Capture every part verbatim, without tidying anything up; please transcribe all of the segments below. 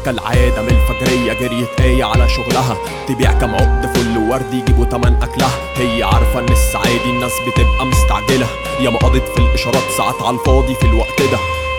كالعادة من الفجرية جريت آية على شغلها، تبيع كام عقد فل وورد يجيبوا تمن أكلها. هي عارفة إن الساعة دي الناس بتبقى مستعجلة، يا ما قضت في الإشارات ساعات على الفاضي في الوقت ده.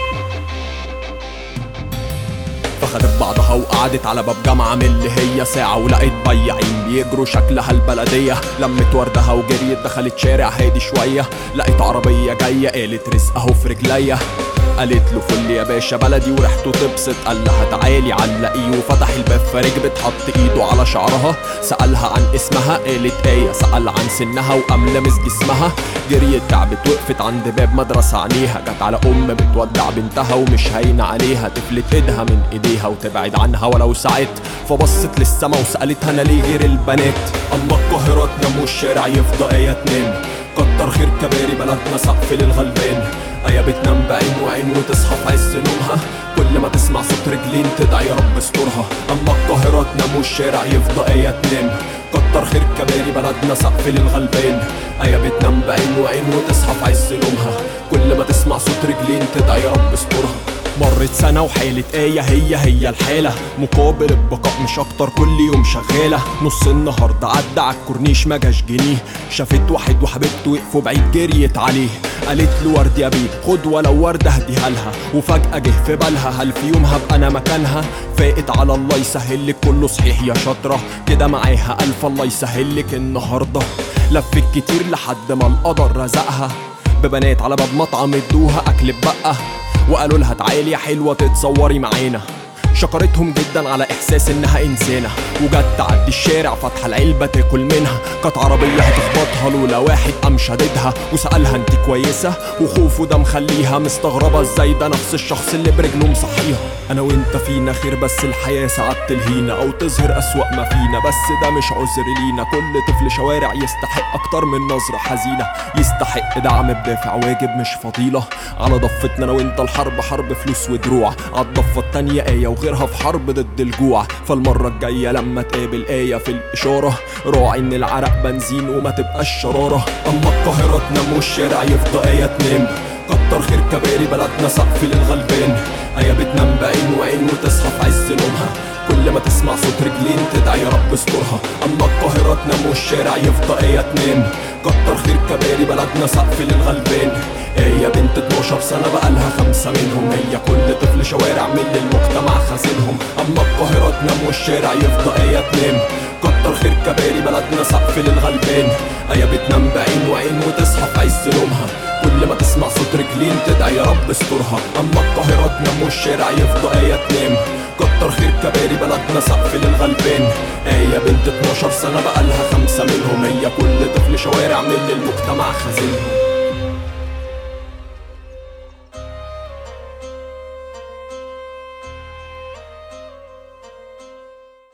فخدت بعضها وقعدت على باب جامعة من اللي هي ساعة، ولقيت بياعين بيجروا شكلها البلدية. لمت وردها وجريت دخلت شارع هادي شوية، لقيت عربية جاية قالت رزق اهو في رجليا. قالت له فل يا باشا بلدي وريحته تبسط، قال لها تعالي علقيه وفتح الباب فركبت حط ايده على شعرها. سألها عن اسمها قالت آية، سأل عن سنها وقام لمس جسمها. جريت تعبت وقفت عند باب مدرسة عينيها، جت على ام بتودع بنتها ومش هاينة عليها، تفلت ايدها من ايديها وتبعد عنها ولو ساعت. فبصت للسما وسألتها انا ليه غير البنات؟ اما القاهرة تنام والشارع يفضى آية تنام، كتر خير كباري بلدنا سقف للغلبان. آية بتنام بعين وعين وتصحى في عز نومها، كل ما تسمع صوت رجلين تدعي يا رب استرها. اما القاهرة تنام والشارع يفضى آية تنام، كتر خير كباري بلدنا سقف للغلبان. آية بتنام بعين وعين وتصحى في عز نومها، كل ما تسمع صوت رجلين تدعي يا رب استرها. مرت سنة وحالة آية هي هي الحالة، مقابل البقاء مش أكتر كل يوم شغالة. نص النهاردة عدى عالكورنيش مجاش جنيه، شافت واحد وحبيبته وقفوا بعيد جريت عليه. قالت له ورد يا بيه خد ولو وردة هديها لها، وفجأة جه في بالها هل في يوم هبقى أنا مكانها؟ فاقت على الله يسهلك كله صحيح يا شاطرة، كده معاها ألف الله يسهلك النهاردة. لفت كتير لحد ما القدر رزقها ببنات على باب مطعم ادوها أكل بقى، وقالوا لها تعالي يا حلوة تتصوري معانا. شكرتهم جدا على احساس انها انسانة، وجت تعدي الشارع فاتحة العلبة تاكل منها. كانت عربية هتخبطها لولا واحد قام شددها وسألها انت كويسة، وخوفه ده مخليها مستغربة ازاي ده نفس الشخص اللي برجله مصحيها. انا وانت فينا خير بس الحياة ساعات تلهينا او تظهر اسوأ ما فينا، بس ده مش عذر لينا. كل طفل شوارع يستحق اكتر من نظرة حزينة، يستحق دعم بدافع واجب مش فضيلة. على ضفتنا انا وانت الحرب حرب فلوس ودروع، عالضفة التانية آية وغيرها في حرب ضد الجوع. فالمرة الجاية لما تقابل آية في الإشارة راعي إن العرق بنزين وما تبقاش شرارة. أما القاهرة تنام والشارع يفضى آية تنام، كتر خير كباري بلدنا سقف للغلبان. آية بتنام بعين وعين وتصحى في عز نومها، كل ما تسمع صوت رجلين تدعي يا رب استرها. أما القاهرة تنام والشارع يفضى آية تنام، كتر خير كباري بلدنا سقف للغلبان. آية بنت اتناشر سنة بقالها خمسة منهم، هي كل طفل شوارع من المجتمع خازنهم. أما القاهرة تنام والشارع يفضى آية تنام، كتر خير كباري بلدنا سقف للغلبان. آية بتنام بعين وعين وتصحى في عز نومها، كل ما تسمع صوت رجلين تدعي يا رب استرها. أما القاهرة تنام والشارع يفضى آية تنام، كتر خير كباري بلدنا سقف للغلبان. آية بنت اتناشر سنة بقالها خمسة منهم، هي كل طفل شوارع من المجتمع خازنهم.